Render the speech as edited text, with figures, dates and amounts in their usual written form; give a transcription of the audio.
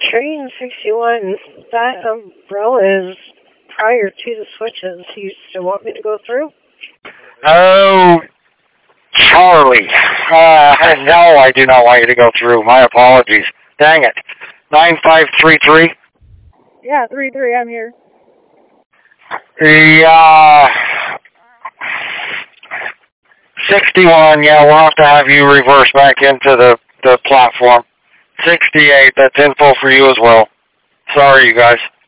Train 61, that umbrella is prior to the switches. You still want me to go through? Oh, Charlie. No, I do not want you to go through. My apologies. Dang it. 9533? Yeah, 3-3, I'm here. The, 61, yeah, we'll have to have you reverse back into the platform. 68, that's info for you as well. Sorry, you guys.